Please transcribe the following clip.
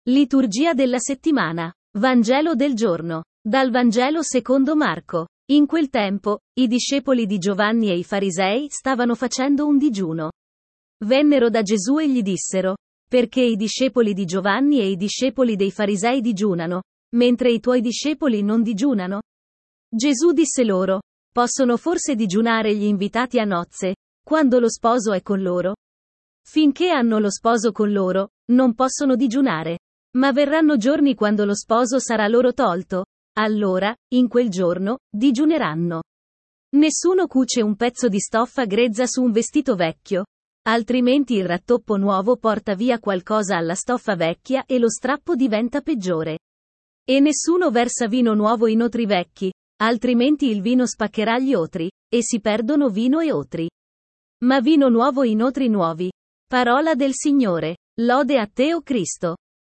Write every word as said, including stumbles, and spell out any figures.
Liturgia della settimana. Vangelo del giorno. Dal Vangelo secondo Marco. In quel tempo, i discepoli di Giovanni e i farisei stavano facendo un digiuno. Vennero da Gesù e gli dissero: perché i discepoli di Giovanni e i discepoli dei farisei digiunano, mentre i tuoi discepoli non digiunano? Gesù disse loro: possono forse digiunare gli invitati a nozze, quando lo sposo è con loro? Finché hanno lo sposo con loro, non possono digiunare. Ma verranno giorni quando lo sposo sarà loro tolto. Allora, in quel giorno, digiuneranno. Nessuno cuce un pezzo di stoffa grezza su un vestito vecchio. Altrimenti il rattoppo nuovo porta via qualcosa alla stoffa vecchia e lo strappo diventa peggiore. E nessuno versa vino nuovo in otri vecchi, altrimenti il vino spaccherà gli otri, e si perdono vino e otri. Ma vino nuovo in otri nuovi. Parola del Signore. Lode a te, o Cristo.